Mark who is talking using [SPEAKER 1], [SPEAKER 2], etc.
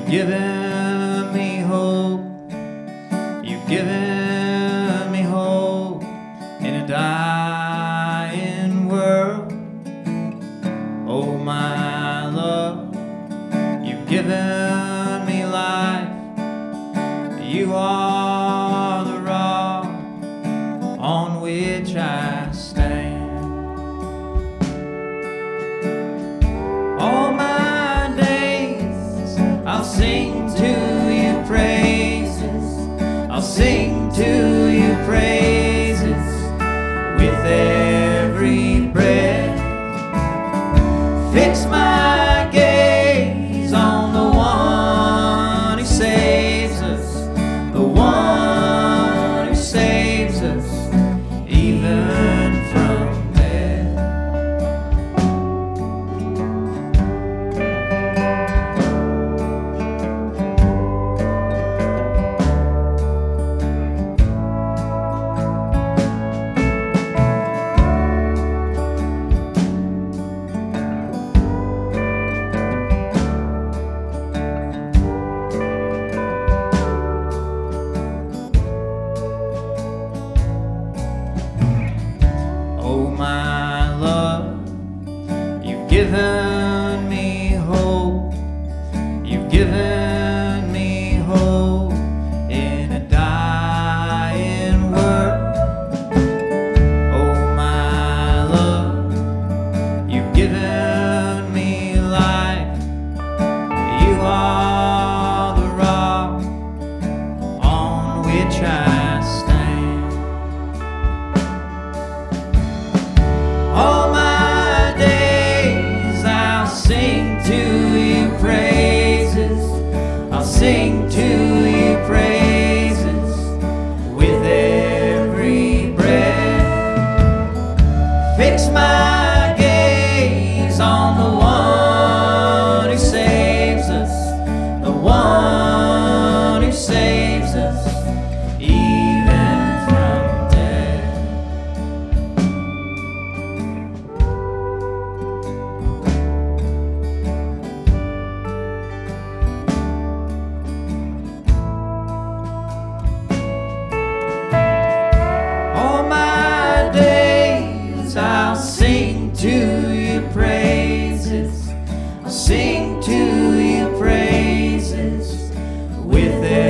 [SPEAKER 1] given me hope. You've given me hope in a dying world. Oh, my love, you've given me life. You are the rock on which I stand. All my days I'll sing to you praises. I'll sing to you praises with every breath. Fix my gaze on the one who saves us, the one who saves us even from death. Oh, my love, you've given me hope. You've given me hope in a dying world. Oh, my love, you've given me life. You are the rock on which I stand. All my days I'll sing to you praises. I'll sing to you praises with every breath. Fix my gaze on the one who saves us, the one who saves us even from death. All my days I'll sing to you praises. I'll sing to you praises with